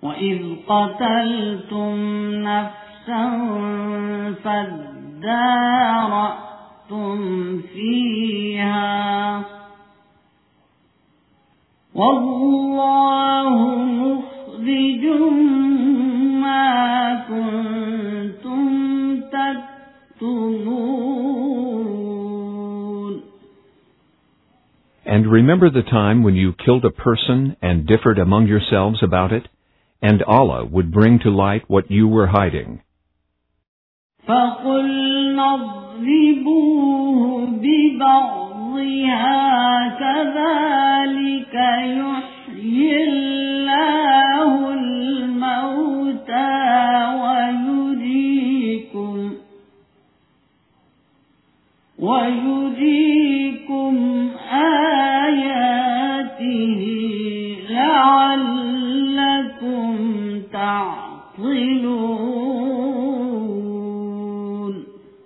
وإذ قتلتم نفسا فادارأتم فيها والله مخرج ما كنتم تكتمون. And remember the time when you killed a person and differed among yourselves about it, and Allah would bring to light what you were hiding. فَقُلْنَا اضْرِبُوهُ بِبَعْضِهَا كَذَلِكَ يُحْيِي اللَّهُ الْمَوْتَى وَيُرِيكُمْ آيَاتِهِ لَعَلَّكُمْ تَعْقِلُونَ.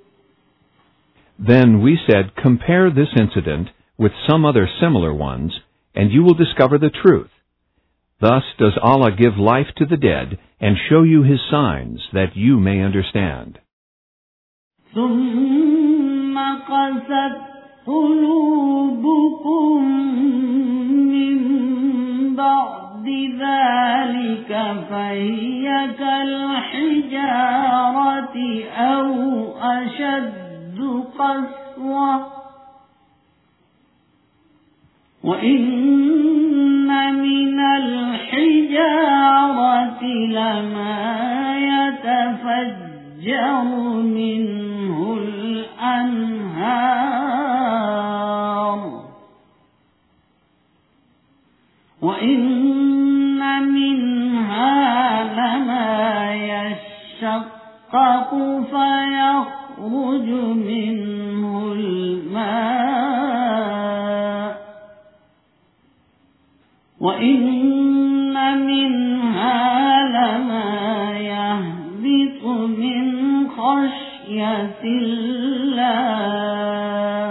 Then we said, compare this incident with some other similar ones, and you will discover the truth. Thus does Allah give life to the dead and show you His signs that you may understand. ثُمَّ قَسَتْ قُلُوبُكُم مِّن بَعْدِ ذَلِكَ فَهِيَ كَالْحِجَارَةِ أَوْ أَشَدُّ قَسْوَةً وَإِنَّ مِنَ الْحِجَارَةِ لَمَا يَتَفَجَّرُ مِنْهُ الْأَنْهَارُ وَإِنَّ مِنْهَا لَمَا يَشَّقَّقُ فَيَخْرُجُ مِنْهُ الْمَاءُ وَإِنَّ مِنْهَا لَمَا يَهْبِطُ مِنْ خَشْيَةِ اللَّهِ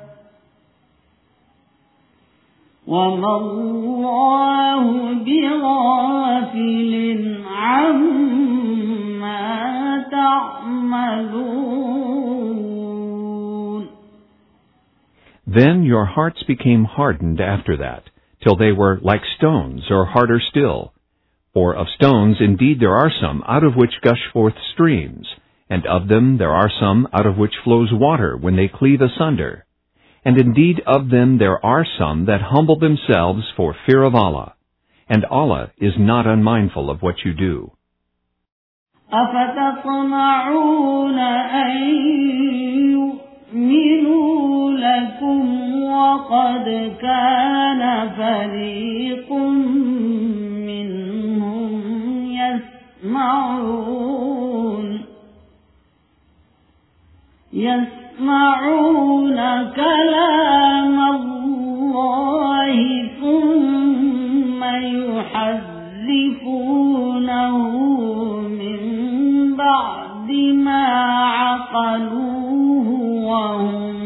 وَمَا اللَّهُ بِغَافِلٍ عَمَّا تَعْمَلُونَ. Then your hearts became hardened after that, till they were like stones, or harder still. For of stones indeed there are some out of which gush forth streams, and of them there are some out of which flows water when they cleave asunder. And indeed of them there are some that humble themselves for fear of Allah, and Allah is not unmindful of what you do. أَفَتَطْمَعُونَ أَن يُؤْمِنُوا لَكُمْ وَقَدْ كَانَ فَرِيقٌ مِّنْهُمْ يَسْمَعُونَ كَلَامَ اللَّهِ ثُمَّ يُحَرِّفُونَهُ مِنْ بَعْدِ مَا عَقَلُوهُ وَهُمْ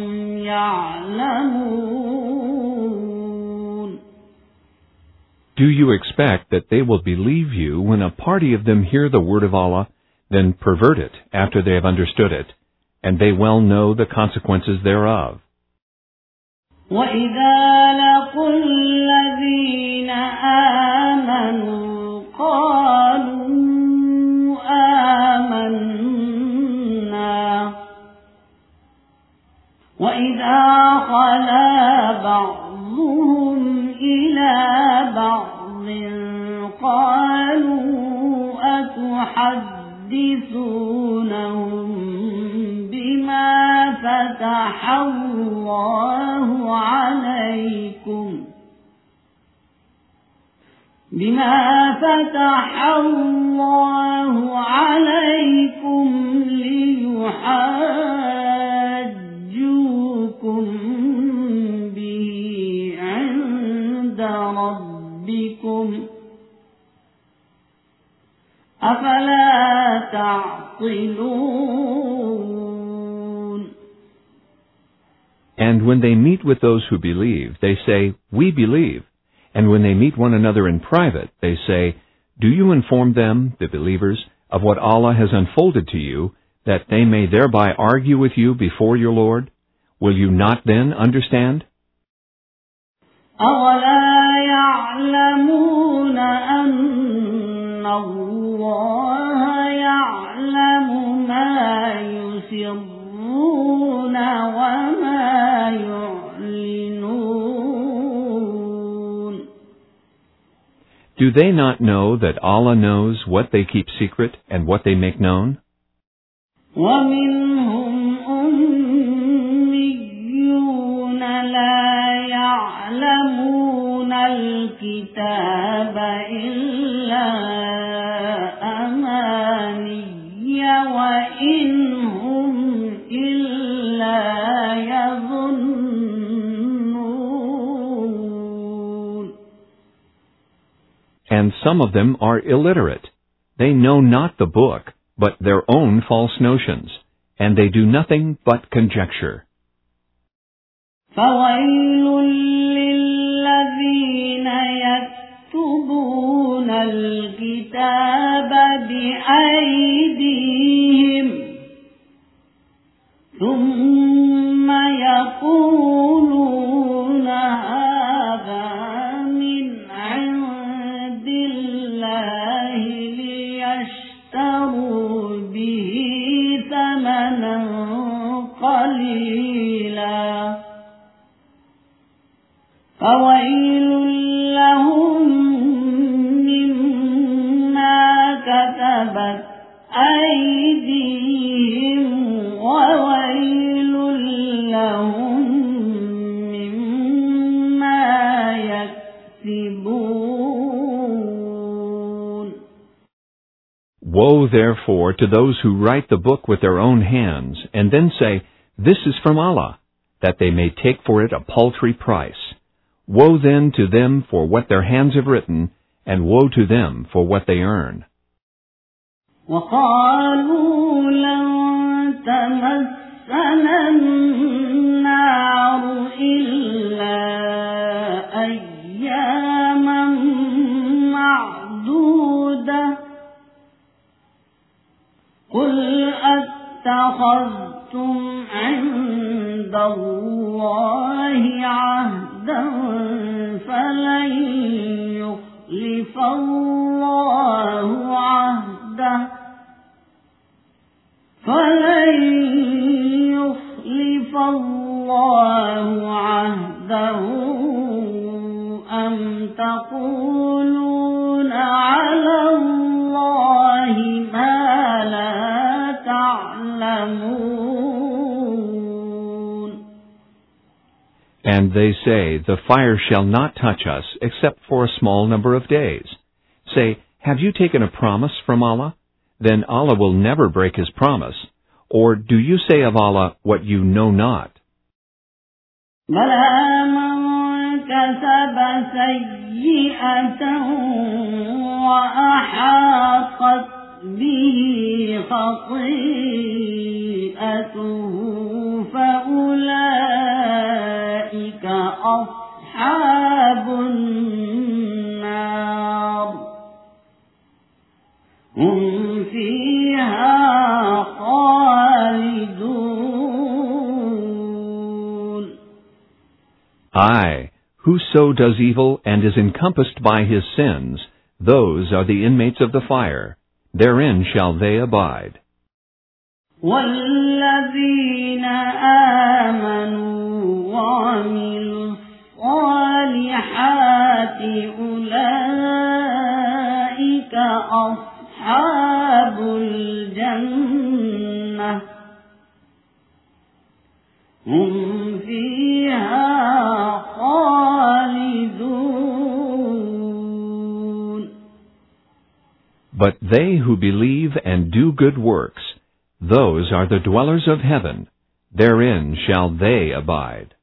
يَعْلَمُونَ. Do you expect that they will believe you when a party of them hear the word of Allah, then pervert it after they have understood it, and they well know the consequences thereof? وَإِذَا لَقُوا الَّذِينَ آمَنُوا قَالُوا آمَنَّا وَإِذَا خَلَا بَعْضُهُمْ إِلَى بَعْضٍ قَالُوا أَتُحَدِّثُونَهُم بِمَا فَتَحَ اللَّهُ عَلَيْكُمْ لِيُحَاجُّوكُم بِهِ عِندَ رَبِّكُمْ أَفَلَا تَعْقِلُونَ. And when they meet with those who believe, they say, "We believe." And when they meet one another in private, they say, Do you inform them, the believers, of what Allah has unfolded to you, that they may thereby argue with you before your Lord? Will you not then understand? أَوَلَا يَعْلَمُونَ أَنَّ اللَّهَ يَعْلَمُ مَا يُسِرُّونَ وَمَا يُعْلِنُونَ. Do they not know that Allah knows what they keep secret and what they make known? وَمِنْهُمْ أُمِّيُّونَ لَا يَعْلَمُونَ الْكِتَابَ إِلَّا أَمَانِيَّ وَإِنْ هُمْ إِلَّا يَظُنُّونَ. And some of them are illiterate. They know not the book, but their own false notions, and they do nothing but conjecture. فَوَيْلٌ لِّلَّذِينَ يَكْتُبُونَ الْكِتَابَ بِأَيْدِيهِمْ ثُمَّ يَقُولُونَ هَذَا مِنْ عِندِ اللَّهِ لِيَشْتَرُوا بِهِ ثَمَنًا قَلِيلًا فَوَيْلٌ لَّهُم مِّمَّا كَتَبَتْ أَيْدِيهِمْ وَوَيْلٌ لَّهُم مِّمَّا يَكْسِبُونَ. Woe therefore to those who write the book with their own hands, and then say, "This is from Allah," that they may take for it a paltry price. Woe then to them for what their hands have written, and woe to them for what they earn. وَقَالُوا لَن تَمَسَّنَا النَّارُ إِلَّا أَيَّامًا مَّعْدُودَةً قُلْ أَتَّخَذْتُمْ عِندَ اللَّهِ عَهْدًا فَلَن يُخْلِفَ اللَّهُ عَهْدَهُ أَمْ تَقُولُونَ عَلَى اللَّهِ مَا لَا تَعْلَمُونَ. And they say, "The fire shall not touch us except for a small number of days." Say, "Have you taken a promise from Allah? Then Allah will never break His promise. Or do you say of Allah what you know not?" بَلَى مَنْ كَسَبَ سَيِّئَةً وَأَحَاطَتْ بِهِ خَطِيئَتُهُ فَأُولَئِكَ أَصْحَابُ النَّارِ هُمْ فِيهَا خَالِدُونَ. Aye, whoso does evil and is encompassed by his sins, those are the inmates of the fire. Therein shall they abide. وَالَّذِينَ آمَنُوا وَعَمِلُوا الصَّالِحَاتِ أُولَئِكَ أَصْحَابُ الْجَنَّةِ هُمْ فِيهَا خَالِدُونَ. But they who believe and do good works, those are the dwellers of heaven. Therein shall they abide.